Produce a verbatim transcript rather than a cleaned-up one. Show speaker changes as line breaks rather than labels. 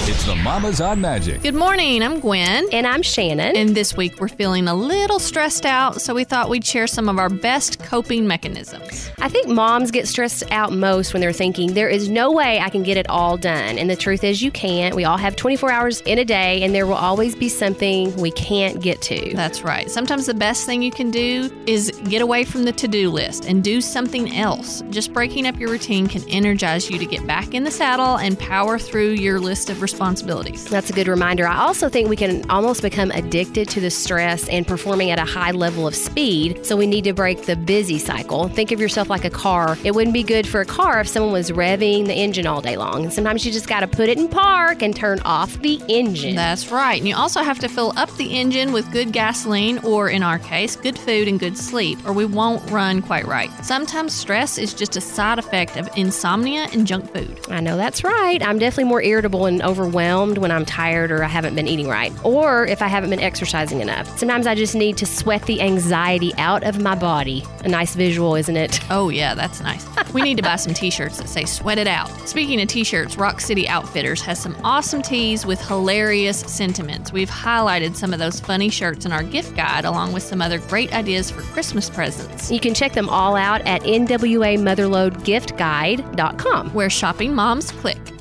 It's the Mamas on Magic.
Good morning. I'm Gwen.
And I'm Shannon.
And this week we're feeling a little stressed out, so we thought we'd share some of our best coping mechanisms.
I think moms get stressed out most when they're thinking, there is no way I can get it all done. And the truth is you can't. We all have twenty-four hours in a day, and there will always be something we can't get to.
That's right. Sometimes the best thing you can do is get away from the to-do list and do something else. Just breaking up your routine can energize you to get back in the saddle and power through your list of responsibilities.
That's a good reminder. I also think we can almost become addicted to the stress and performing at a high level of speed, so we need to break the busy cycle. Think of yourself like a car. It wouldn't be good for a car if someone was revving the engine all day long. And sometimes you just got to put it in park and turn off the engine.
That's right. And you also have to fill up the engine with good gasoline, or in our case, good food and good sleep, or we won't run quite right. Sometimes stress is just a side effect of insomnia and junk food.
I know that's right. I'm definitely more irritable and overwhelmed when I'm tired or I haven't been eating right, or if I haven't been exercising enough. Sometimes I just need to sweat the anxiety out of my body. A nice visual, isn't it?
Oh, yeah, that's nice. We need to buy some t-shirts that say sweat it out. Speaking of t-shirts, Rock City Outfitters has some awesome tees with hilarious sentiments. We've highlighted some of those funny shirts in our gift guide, along with some other great ideas for Christmas presents.
You can check them all out at N W A Motherload Gift Guide dot com,
where shopping moms click.